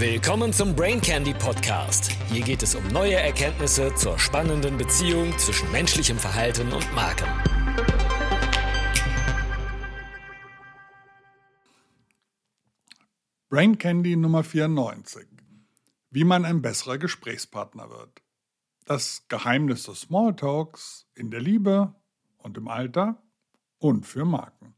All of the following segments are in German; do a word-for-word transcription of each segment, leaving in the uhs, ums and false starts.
Willkommen zum Brain Candy Podcast. Hier geht es um neue Erkenntnisse zur spannenden Beziehung zwischen menschlichem Verhalten und Marken. Brain Candy Nummer vierundneunzig. Wie man ein besserer Gesprächspartner wird. Das Geheimnis des Smalltalks in der Liebe und im Alltag und für Marken.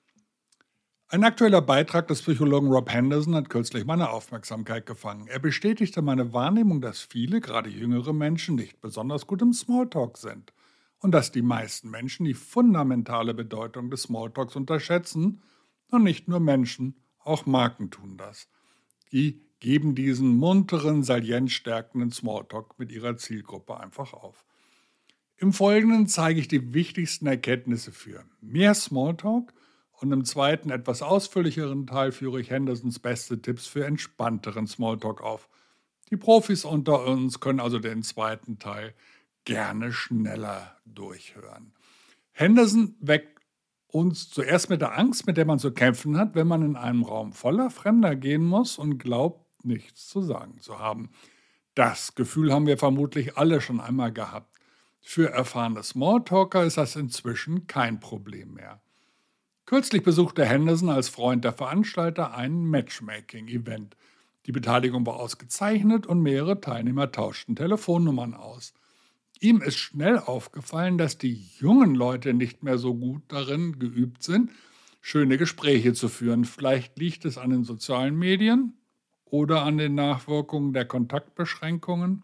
Ein aktueller Beitrag des Psychologen Rob Henderson hat kürzlich meine Aufmerksamkeit gefangen. Er bestätigte meine Wahrnehmung, dass viele, gerade jüngere Menschen, nicht besonders gut im Smalltalk sind und dass die meisten Menschen die fundamentale Bedeutung des Smalltalks unterschätzen und nicht nur Menschen, auch Marken tun das. Die geben diesen munteren, salienzstärkenden Smalltalk mit ihrer Zielgruppe einfach auf. Im Folgenden zeige ich die wichtigsten Erkenntnisse für mehr Smalltalk und im zweiten, etwas ausführlicheren Teil führe ich Hendersons beste Tipps für entspannteren Smalltalk auf. Die Profis unter uns können also den zweiten Teil gerne schneller durchhören. Henderson weckt uns zuerst mit der Angst, mit der man zu kämpfen hat, wenn man in einem Raum voller Fremder gehen muss und glaubt, nichts zu sagen zu haben. Das Gefühl haben wir vermutlich alle schon einmal gehabt. Für erfahrene Smalltalker ist das inzwischen kein Problem mehr. Kürzlich besuchte Henderson als Freund der Veranstalter ein Matchmaking-Event. Die Beteiligung war ausgezeichnet und mehrere Teilnehmer tauschten Telefonnummern aus. Ihm ist schnell aufgefallen, dass die jungen Leute nicht mehr so gut darin geübt sind, schöne Gespräche zu führen. Vielleicht liegt es an den sozialen Medien oder an den Nachwirkungen der Kontaktbeschränkungen.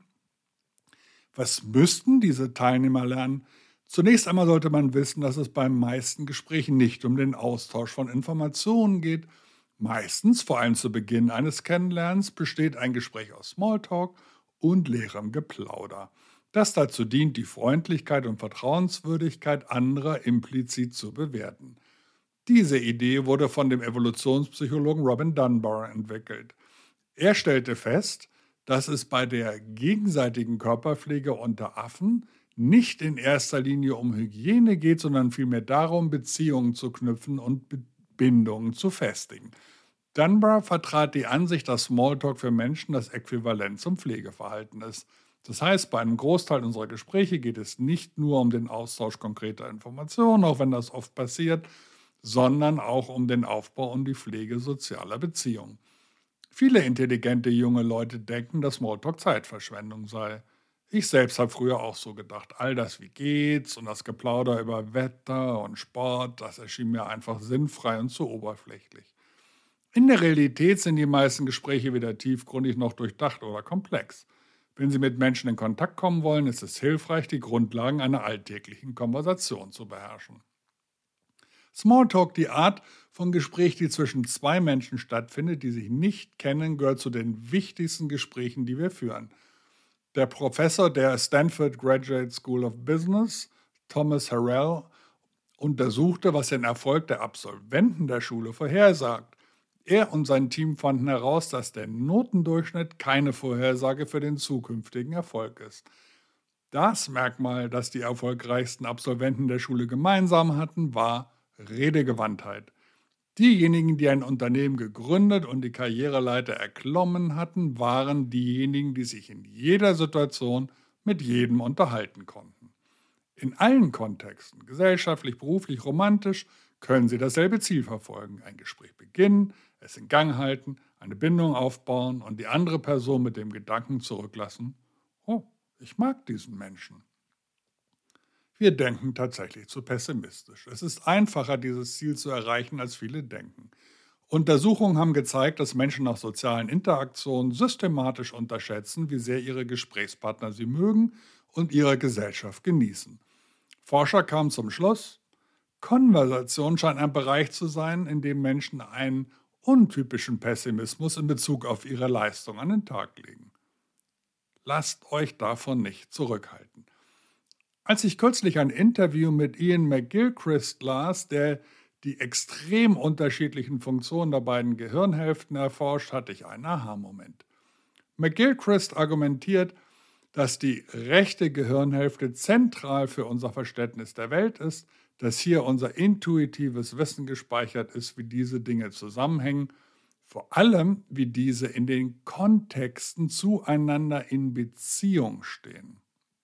Was müssten diese Teilnehmer lernen? Zunächst einmal sollte man wissen, dass es beim meisten Gesprächen nicht um den Austausch von Informationen geht. Meistens, vor allem zu Beginn eines Kennenlernens, besteht ein Gespräch aus Smalltalk und leerem Geplauder, das dazu dient, die Freundlichkeit und Vertrauenswürdigkeit anderer implizit zu bewerten. Diese Idee wurde von dem Evolutionspsychologen Robin Dunbar entwickelt. Er stellte fest, dass es bei der gegenseitigen Körperpflege unter Affen nicht in erster Linie um Hygiene geht, sondern vielmehr darum, Beziehungen zu knüpfen und Bindungen zu festigen. Dunbar vertrat die Ansicht, dass Smalltalk für Menschen das Äquivalent zum Pflegeverhalten ist. Das heißt, bei einem Großteil unserer Gespräche geht es nicht nur um den Austausch konkreter Informationen, auch wenn das oft passiert, sondern auch um den Aufbau und die Pflege sozialer Beziehungen. Viele intelligente junge Leute denken, dass Smalltalk Zeitverschwendung sei. Ich selbst habe früher auch so gedacht, all das wie geht's und das Geplauder über Wetter und Sport, das erschien mir einfach sinnfrei und zu oberflächlich. In der Realität sind die meisten Gespräche weder tiefgründig noch durchdacht oder komplex. Wenn Sie mit Menschen in Kontakt kommen wollen, ist es hilfreich, die Grundlagen einer alltäglichen Konversation zu beherrschen. Smalltalk, die Art von Gespräch, die zwischen zwei Menschen stattfindet, die sich nicht kennen, gehört zu den wichtigsten Gesprächen, die wir führen. Der Professor der Stanford Graduate School of Business, Thomas Harrell, untersuchte, was den Erfolg der Absolventen der Schule vorhersagt. Er und sein Team fanden heraus, dass der Notendurchschnitt keine Vorhersage für den zukünftigen Erfolg ist. Das Merkmal, das die erfolgreichsten Absolventen der Schule gemeinsam hatten, war Redegewandtheit. Diejenigen, die ein Unternehmen gegründet und die Karriereleiter erklommen hatten, waren diejenigen, die sich in jeder Situation mit jedem unterhalten konnten. In allen Kontexten, gesellschaftlich, beruflich, romantisch, können sie dasselbe Ziel verfolgen. Ein Gespräch beginnen, es in Gang halten, eine Bindung aufbauen und die andere Person mit dem Gedanken zurücklassen, oh, ich mag diesen Menschen. Wir denken tatsächlich zu pessimistisch. Es ist einfacher, dieses Ziel zu erreichen, als viele denken. Untersuchungen haben gezeigt, dass Menschen nach sozialen Interaktionen systematisch unterschätzen, wie sehr ihre Gesprächspartner sie mögen und ihre Gesellschaft genießen. Forscher kamen zum Schluss, Konversation scheint ein Bereich zu sein, in dem Menschen einen untypischen Pessimismus in Bezug auf ihre Leistung an den Tag legen. Lasst euch davon nicht zurückhalten. Als ich kürzlich ein Interview mit Ian McGilchrist las, der die extrem unterschiedlichen Funktionen der beiden Gehirnhälften erforscht, hatte ich einen Aha-Moment. McGilchrist argumentiert, dass die rechte Gehirnhälfte zentral für unser Verständnis der Welt ist, dass hier unser intuitives Wissen gespeichert ist, wie diese Dinge zusammenhängen. Vor allem, wie diese in den Kontexten zueinander in Beziehung stehen.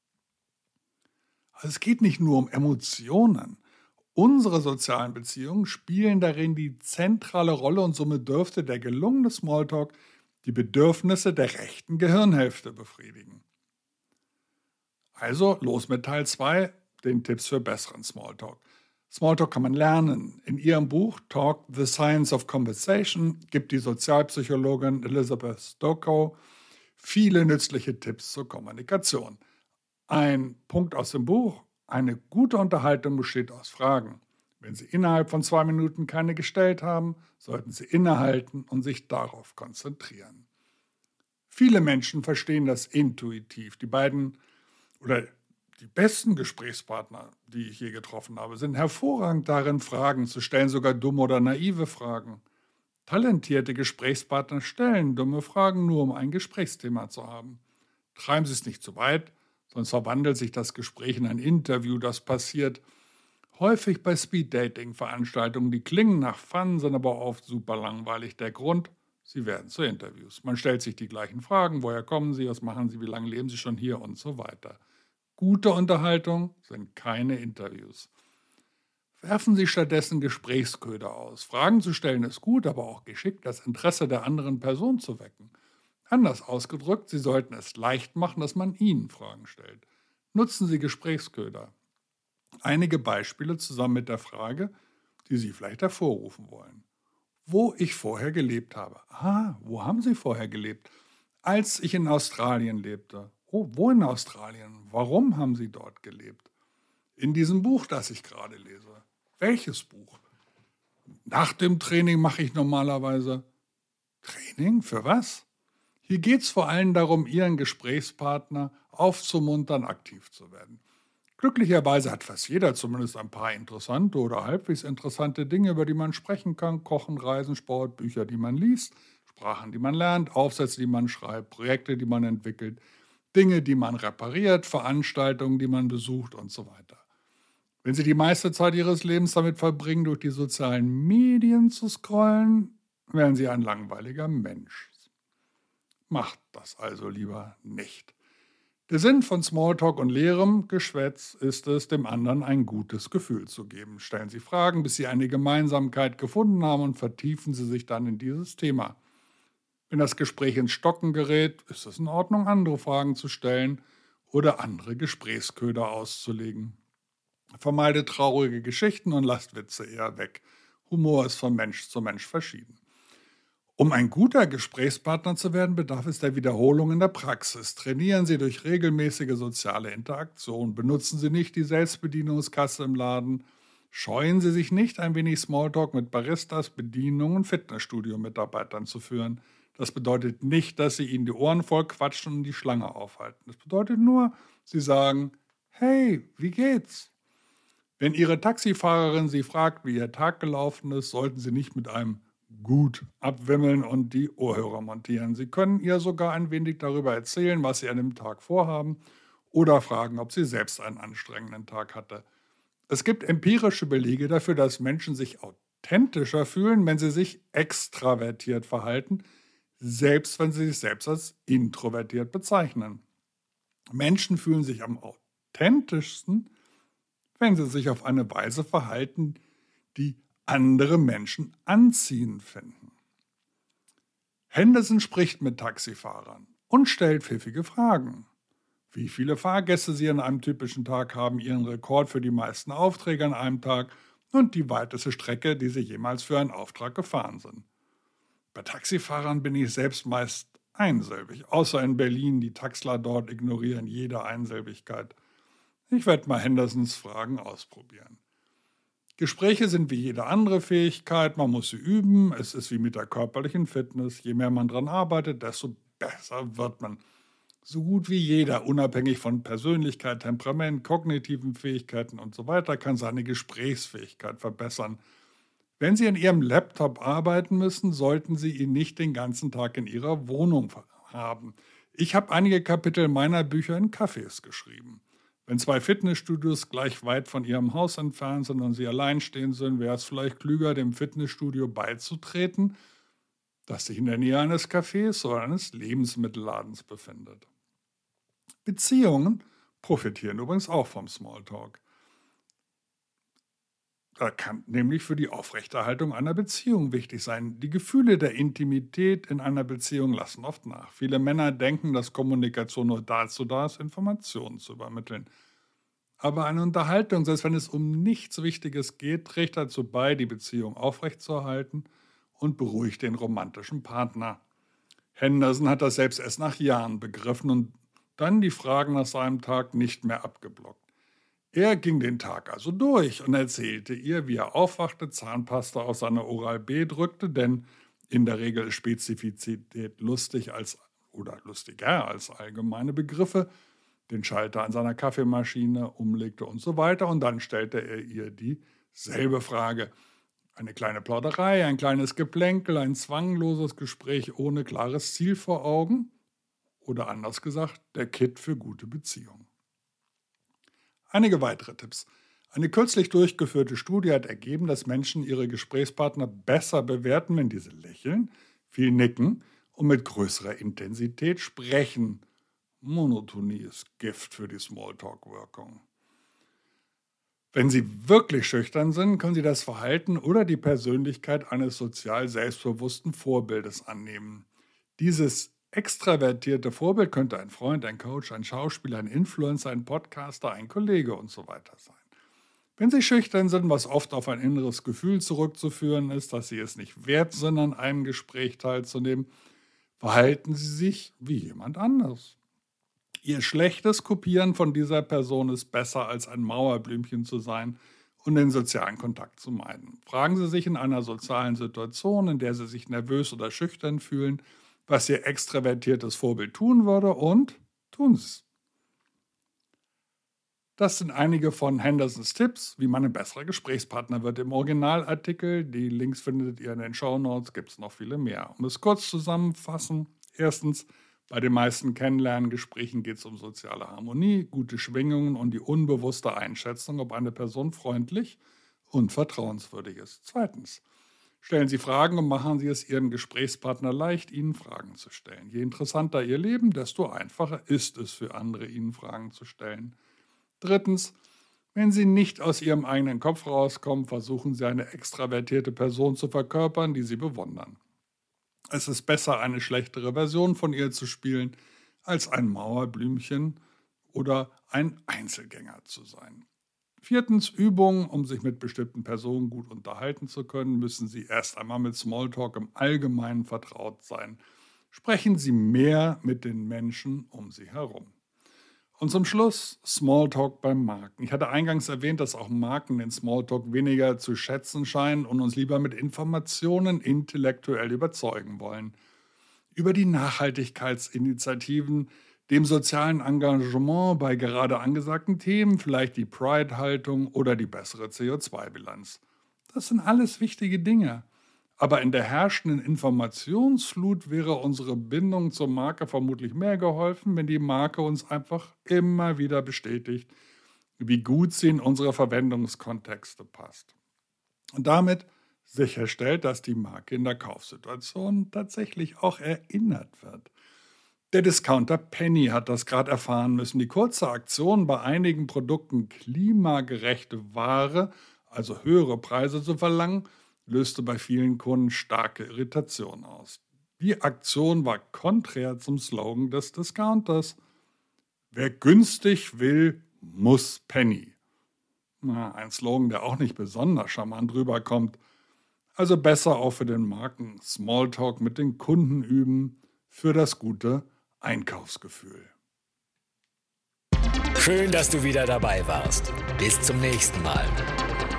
Also es geht nicht nur um Emotionen. Unsere sozialen Beziehungen spielen darin die zentrale Rolle und somit dürfte der gelungene Smalltalk die Bedürfnisse der rechten Gehirnhälfte befriedigen. Also los mit Teil zwei, den Tipps für besseren Smalltalk. Smalltalk kann man lernen. In ihrem Buch Talk, The Science of Conversation gibt die Sozialpsychologin Elizabeth Stokoe viele nützliche Tipps zur Kommunikation. Ein Punkt aus dem Buch: Eine gute Unterhaltung besteht aus Fragen. Wenn Sie innerhalb von zwei Minuten keine gestellt haben, sollten Sie innehalten und sich darauf konzentrieren. Viele Menschen verstehen das intuitiv. Die beiden oder die besten Gesprächspartner, die ich je getroffen habe, sind hervorragend darin, Fragen zu stellen, sogar dumme oder naive Fragen. Talentierte Gesprächspartner stellen dumme Fragen nur, um ein Gesprächsthema zu haben. Treiben Sie es nicht zu weit, sonst verwandelt sich das Gespräch in ein Interview. Das passiert häufig bei Speed-Dating-Veranstaltungen. Die klingen nach Fun, sind aber oft super langweilig. Der Grund: Sie werden zu Interviews. Man stellt sich die gleichen Fragen. Woher kommen Sie? Was machen Sie? Wie lange leben Sie schon hier? Und so weiter. Gute Unterhaltung sind keine Interviews. Werfen Sie stattdessen Gesprächsköder aus. Fragen zu stellen ist gut, aber auch geschickt, das Interesse der anderen Person zu wecken. Anders ausgedrückt, Sie sollten es leicht machen, dass man Ihnen Fragen stellt. Nutzen Sie Gesprächsköder. Einige Beispiele zusammen mit der Frage, die Sie vielleicht hervorrufen wollen. Wo ich vorher gelebt habe. Ah, wo haben Sie vorher gelebt? Als ich in Australien lebte. Oh, wo in Australien? Warum haben Sie dort gelebt? In diesem Buch, das ich gerade lese. Welches Buch? Nach dem Training mache ich normalerweise Training? Für was? Hier geht es vor allem darum, Ihren Gesprächspartner aufzumuntern, aktiv zu werden. Glücklicherweise hat fast jeder zumindest ein paar interessante oder halbwegs interessante Dinge, über die man sprechen kann. Kochen, Reisen, Sport, Bücher, die man liest, Sprachen, die man lernt, Aufsätze, die man schreibt, Projekte, die man entwickelt, Dinge, die man repariert, Veranstaltungen, die man besucht und so weiter. Wenn Sie die meiste Zeit Ihres Lebens damit verbringen, durch die sozialen Medien zu scrollen, werden Sie ein langweiliger Mensch. Macht das also lieber nicht. Der Sinn von Smalltalk und leerem Geschwätz ist es, dem anderen ein gutes Gefühl zu geben. Stellen Sie Fragen, bis Sie eine Gemeinsamkeit gefunden haben und vertiefen Sie sich dann in dieses Thema. Wenn das Gespräch ins Stocken gerät, ist es in Ordnung, andere Fragen zu stellen oder andere Gesprächsköder auszulegen. Vermeidet traurige Geschichten und lasst Witze eher weg. Humor ist von Mensch zu Mensch verschieden. Um ein guter Gesprächspartner zu werden, bedarf es der Wiederholung in der Praxis. Trainieren Sie durch regelmäßige soziale Interaktion. Benutzen Sie nicht die Selbstbedienungskasse im Laden. Scheuen Sie sich nicht, ein wenig Smalltalk mit Baristas, Bedienungen und Fitnessstudio-Mitarbeitern zu führen. Das bedeutet nicht, dass Sie ihnen die Ohren voll quatschen und die Schlange aufhalten. Das bedeutet nur, Sie sagen: Hey, wie geht's? Wenn Ihre Taxifahrerin Sie fragt, wie Ihr Tag gelaufen ist, sollten Sie nicht mit einem Gut abwimmeln und die Ohrhörer montieren. Sie können ihr sogar ein wenig darüber erzählen, was Sie an dem Tag vorhaben, oder fragen, ob sie selbst einen anstrengenden Tag hatte. Es gibt empirische Belege dafür, dass Menschen sich authentischer fühlen, wenn sie sich extravertiert verhalten, selbst wenn sie sich selbst als introvertiert bezeichnen. Menschen fühlen sich am authentischsten, wenn sie sich auf eine Weise verhalten, die andere Menschen anziehend finden. Henderson spricht mit Taxifahrern und stellt pfiffige Fragen. Wie viele Fahrgäste sie an einem typischen Tag haben, ihren Rekord für die meisten Aufträge an einem Tag und die weiteste Strecke, die sie jemals für einen Auftrag gefahren sind. Bei Taxifahrern bin ich selbst meist einsilbig, außer in Berlin. Die Taxler dort ignorieren jede Einsilbigkeit. Ich werde mal Hendersons Fragen ausprobieren. Gespräche sind wie jede andere Fähigkeit, man muss sie üben. Es ist wie mit der körperlichen Fitness. Je mehr man daran arbeitet, desto besser wird man. So gut wie jeder, unabhängig von Persönlichkeit, Temperament, kognitiven Fähigkeiten und so weiter, kann seine Gesprächsfähigkeit verbessern. Wenn Sie an Ihrem Laptop arbeiten müssen, sollten Sie ihn nicht den ganzen Tag in Ihrer Wohnung haben. Ich habe einige Kapitel meiner Bücher in Cafés geschrieben. Wenn zwei Fitnessstudios gleich weit von Ihrem Haus entfernt sind und Sie alleinstehend sind, wäre es vielleicht klüger, dem Fitnessstudio beizutreten das sich in der Nähe eines Cafés oder eines Lebensmittelladens befindet. Beziehungen profitieren übrigens auch vom Smalltalk. Das kann nämlich für die Aufrechterhaltung einer Beziehung wichtig sein. Die Gefühle der Intimität in einer Beziehung lassen oft nach. Viele Männer denken, dass Kommunikation nur dazu da ist, Informationen zu übermitteln. Aber eine Unterhaltung, selbst wenn es um nichts Wichtiges geht, trägt dazu bei, die Beziehung aufrechtzuerhalten und beruhigt den romantischen Partner. Henderson hat das selbst erst nach Jahren begriffen und dann die Fragen nach seinem Tag nicht mehr abgeblockt. Er ging den Tag also durch und erzählte ihr, wie er aufwachte, Zahnpasta aus seiner Oral-B drückte, denn in der Regel ist Spezifizität lustig als, oder lustiger als allgemeine Begriffe, den Schalter an seiner Kaffeemaschine umlegte und so weiter. Und dann stellte er ihr dieselbe Frage. Eine kleine Plauderei, ein kleines Geplänkel, ein zwangloses Gespräch ohne klares Ziel vor Augen. Oder anders gesagt, der Kit für gute Beziehungen. Einige weitere Tipps. Eine kürzlich durchgeführte Studie hat ergeben, dass Menschen ihre Gesprächspartner besser bewerten, wenn diese lächeln, viel nicken und mit größerer Intensität sprechen. Monotonie ist Gift für die Smalltalk-Wirkung. Wenn Sie wirklich schüchtern sind, können Sie das Verhalten oder die Persönlichkeit eines sozial selbstbewussten Vorbildes annehmen. Dieses extravertierte Vorbild könnte ein Freund, ein Coach, ein Schauspieler, ein Influencer, ein Podcaster, ein Kollege und so weiter sein. Wenn Sie schüchtern sind, was oft auf ein inneres Gefühl zurückzuführen ist, dass Sie es nicht wert sind, an einem Gespräch teilzunehmen, verhalten Sie sich wie jemand anderes. Ihr schlechtes Kopieren von dieser Person ist besser, als ein Mauerblümchen zu sein und den sozialen Kontakt zu meiden. Fragen Sie sich in einer sozialen Situation, in der Sie sich nervös oder schüchtern fühlen, was Ihr extravertiertes Vorbild tun würde, und tun Sie es. Das sind einige von Hendersons Tipps, wie man ein besserer Gesprächspartner wird. Im Originalartikel, die Links findet ihr in den Shownotes, gibt es noch viele mehr. Um es kurz zusammenzufassen: Erstens, bei den meisten Kennenlerngesprächen geht es um soziale Harmonie, gute Schwingungen und die unbewusste Einschätzung, ob eine Person freundlich und vertrauenswürdig ist. Zweitens, stellen Sie Fragen und machen Sie es Ihrem Gesprächspartner leicht, Ihnen Fragen zu stellen. Je interessanter Ihr Leben, desto einfacher ist es für andere, Ihnen Fragen zu stellen. Drittens, wenn Sie nicht aus Ihrem eigenen Kopf rauskommen, versuchen Sie eine extravertierte Person zu verkörpern, die Sie bewundern. Es ist besser, eine schlechtere Version von ihr zu spielen, als ein Mauerblümchen oder ein Einzelgänger zu sein. Viertens, Übungen. Um sich mit bestimmten Personen gut unterhalten zu können, müssen Sie erst einmal mit Smalltalk im Allgemeinen vertraut sein. Sprechen Sie mehr mit den Menschen um Sie herum. Und zum Schluss Smalltalk beim Marken. Ich hatte eingangs erwähnt, dass auch Marken den Smalltalk weniger zu schätzen scheinen und uns lieber mit Informationen intellektuell überzeugen wollen. Über die Nachhaltigkeitsinitiativen, dem sozialen Engagement bei gerade angesagten Themen, vielleicht die Pride-Haltung oder die bessere C O zwei Bilanz. Das sind alles wichtige Dinge. Aber in der herrschenden Informationsflut wäre unsere Bindung zur Marke vermutlich mehr geholfen, wenn die Marke uns einfach immer wieder bestätigt, wie gut sie in unsere Verwendungskontexte passt. Und damit sicherstellt, dass die Marke in der Kaufsituation tatsächlich auch erinnert wird. Der Discounter Penny hat das gerade erfahren müssen. Die kurze Aktion, bei einigen Produkten klimagerechte Ware, also höhere Preise zu verlangen, löste bei vielen Kunden starke Irritation aus. Die Aktion war konträr zum Slogan des Discounters: Wer günstig will, muss Penny. Na, ein Slogan, der auch nicht besonders charmant rüberkommt. Also besser auch für den Marken Smalltalk mit den Kunden üben, für das gute Einkaufsgefühl. Schön, dass du wieder dabei warst. Bis zum nächsten Mal.